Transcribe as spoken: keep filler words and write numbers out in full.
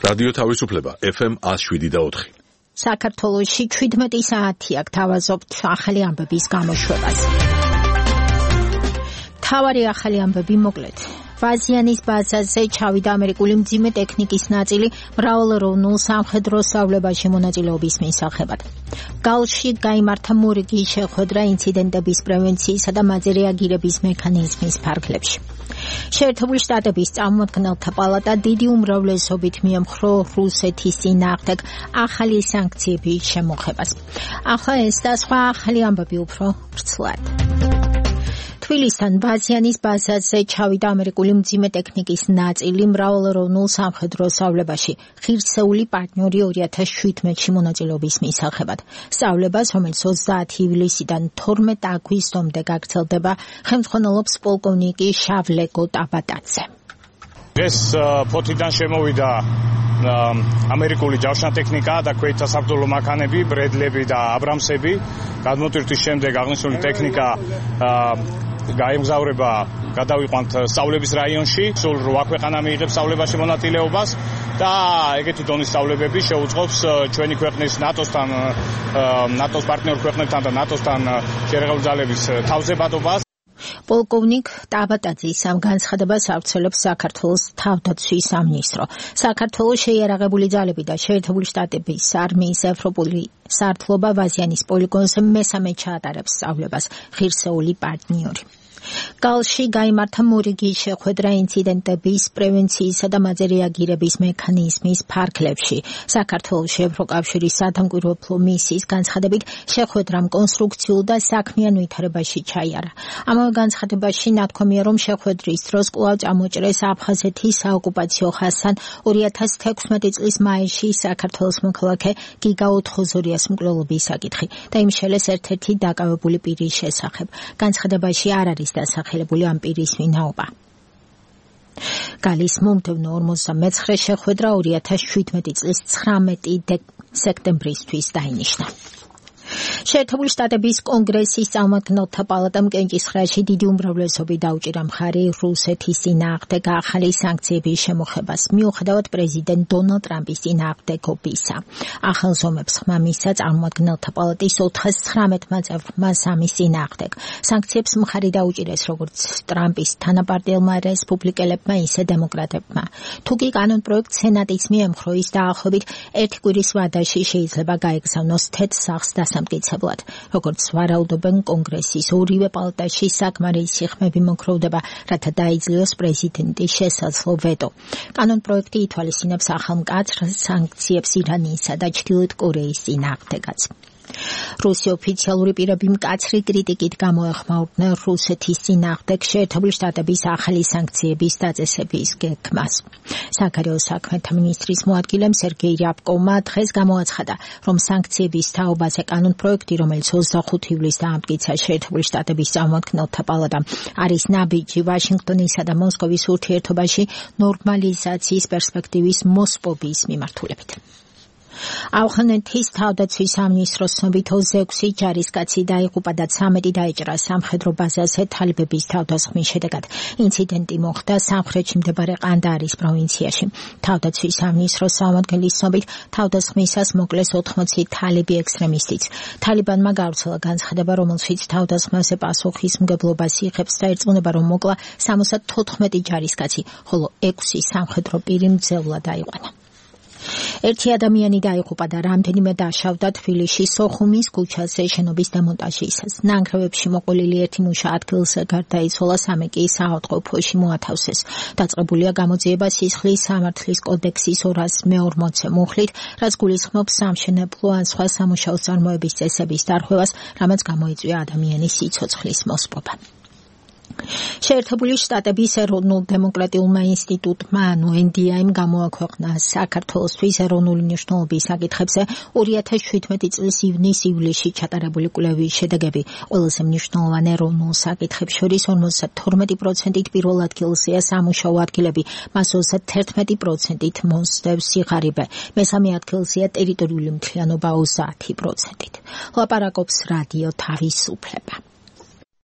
რადიო თავისუფლება F M one oh seven და four. საქართველოში შვიდმეტი საათია გთავაზობთ ახალი ამბების გამოშვებას. თავარი ახალი ამბები მოკლედ. ვაზიანის ბაზაზე ჩავიდა ამერიკული მძიმე ტექნიკის ნაწილი მრავალეროვნულ სამხედრო სწავლებაში მონაწილეობის მისაღებად. გალში გაიმართა მორიგი შეხვედრა ინციდენტების პრევენციისა და მაზე რეაგირების მექანიზმის ფარგლებში. შეერთებული შტატების წარმომადგენელთა პალატა დიდი უმრავლესობით მიემხრო რუსეთის წინააღმდეგ ახალი სანქციების შემოღებას. ახლა ეს და სხვა ახალი ამბები უფრო ვრცლად. თბილისთან ვაზიანის ბაზაზე ჩავიდა ამერიკული მძიმე ტექნიკის ნაწილი მრავალეროვნულ სამხედრო სწავლებაში ღირსეული პარტნიორი two thousand seventeen-ში მონაწილეობის მისაღებად. სწავლებას, რომელიც ოცდაათი ივლისიდან თორმეტი აგვისტომდე გაგრძელდება, ხელმძღვანელობს პოლკოვნიკი შავლეკო ტაბატაძე. ეს ფოთიდან შემოვიდა ამერიკული ჯავშანტექნიკა და ქვეითთა საბრძოლო მანქანები, ბრედლები და აბრამსები. გადმოტვირთვის შემდეგ აღნიშნული ტექნიკა გაემგზავრება გადავიყვანთ სწავლების რაიონში. სულ რვა ქვეყანა მიიღებს სწავლებაში მონაწილეობას და ეგეთი დონის სწავლებები შეუწყობს ჩვენი ქვეყნის ნატოსთან, ნატოს პარტნიორ ქვეყნებთან და ნატოსთან შერეღებული ძალების თავზებადობას. პოლკოვნიკ ტაბატაძის ამ განცხადებას ავრცელებს საქართველოს თავდაცვის სამინისტრო. საქართველოს შეიარაღებული ძალები და შეერთებული შტატების არმიის ევროპული სარდლობა ვაზიანის პოლიგონზე მესამე ჩაატარებს სწავლებას ღირსეული პარტნიორი. გალში გაიმართა მორიგი შეხვედრა ინციდენტების პრევენციისა და მაზე რეაგირების მექანიზმის ფარგლებში. საქართველოში ევროკავშირის სადამკვირვებლო მისიის განცხადებით შეხვედრამ კონსტრუქციულ და საქმიან ვითარებაში ჩაიარა. ამავე განცხადებაში ნათქვამია, რომ შეხვედრის დროს კვლავ წამოჭრეს აფხაზეთის საოკუპაციო ხაზთან two thousand sixteen წლის მაისში საქართველოს მოქალაქე გიგა ოთხოზორიას მკვლელობის საკითხი და იმ შელეს ერთ-ერთი დაკავებული პირის შესახებ. განცხადებაში არ არის დასახელებული ამ პირის ვინაობა. გალის მომდევნო ორმოცდამეცხრე შეხვედრა two thousand seventeen წლის ცხრამეტი სექტემბრისთვის დაინიშნა. შეერთებული შტატების კონგრესის წარმომადგენელთა პალატამ კენჭისყრაში დიდი უმრავლესობით დაუჭირა მხარი რუსეთის წინააღმდეგ ახალი სანქციების შემოღებას, მიუხედავად პრეზიდენტ დონალდ ტრამპის წინააღმდეგობისა. ახალ ზომებს ხმა მისცა წარმომადგენელთა პალატის four hundred nineteen წევრმა სამის წინააღმდეგ. სანქციებს მხარი დაუჭირეს როგორც ტრამპის თანაპარტიელმა რესპუბლიკელებმა, ისე დემოკრატებმა. თუკი კანონპროექტს სენატიც მიემხრო, ის დაახლოებით ერთი კვირის ვადაში შეიძლება გაეგზავნოს თეთრ სახლს დასამტკიცებლად. როგორც ვარაუდობენ, კონგრესის ორივე პალატაში საკმარისი ხმები მოგროვდება, რათა დაიძლიოს პრეზიდენტის შესაძლო ვეტო. კანონპროექტი ითვალისწინებს ახალ მკაცრ სანქციებს ირანისა და ჩრდილოეთ კორეის წინააღმდეგაც. რუსი ოფიციალური პირები მკაცრი კრიტიკით გამოეხმაურდნენ რუსეთის წინააღმდეგ შეერთებული შტატების ახალი სანქციების დაწესების გეგმას. საგარეო საქმეთა მინისტრის მოადგილემ სერგეი რიაბკოვმა დღეს გამოაცხადა, რომ სანქციების თაობაზე კანონპროექტი, რომელიც ოცდახუთი ივლისს დაამტკიცა შეერთებული შტატების წარმომადგენელთა პალატამ, არის ნაბიჯი ვაშინგტონისა და მოსკოვის ურთიერთობაში ნორმალიზაციის პერსპექტივის მოსპობის მიმართულებით. ავღანეთის თავდაცვის სამინისტროს ცნობით ოცდაექვსი ჯარისკაცი დაიღუპა და ცამეტი დაიჭრა სამხედრო ბაზაზე თალიბების თავდასხმის შედეგად. ინციდენტი მოხდა სამხრეთში მდებარე ყანდაარის პროვინციაში. თავდაცვის სამინისტროს წარმომადგენლის ცნობით თავდასხმისას მოკლეს ოთხმოცი თალიბი ექსტრემისტიც. თალიბანმა გავრცელა განცხადება, რომელშიც თავდასხმაზე პასუხისმგებლობას იღებს და ერწმუნება, რომ მოკლა სამოცდათოთხმეტი ჯარისკაცი, ხოლო ექვსი სამხედრო პირი მძევლად აიყვანა. ერთი ადამიანი დაიღუპა და რამდენიმე დაშავდა თბილისში სოხუმის ქუჩაზე შენობის დემონტაჟისას. ნანგრევებში მოყოლილი ერთი მუშა ადგილზე გარდაიცვალა, სამი კი საავადმყოფოში მოათავსეს. დაწყებულია გამოძიება სისხლის სამართლის კოდექსის ორასი მეორმოცე მუხლით, რაც გულისხმობს სამშენებლო ან სხვა სამუშაო წარმოების წესების დარღვევას, რამაც გამოიწვია ადამიანის სიცოცხლის მოსპობა. შეერთებული შტატების ეროვნულ დემოკრატიულმა ინსტიტუტმა ანუ N D I-მ გამოაქვეყნა საქართველოსთვის ეროვნული მნიშვნელობის საკითხებზე two thousand seventeen წლის ივნის-ივლისში ჩატარებული კვლევის შედეგები. ყველაზე მნიშვნელოვანი ეროვნულ საკითხებს შორის ორმოცდათორმეტი პროცენტით პირველ ადგილზეა სამუშაო ადგილები, მას ოცდაათი პროცენტით მოსდევს სიღარიბე. მესამე ადგილზეა ტერიტორიული მთლიანობა ოცდაათი პროცენტით. ლაპარაკობს რადიო თავისუფლება.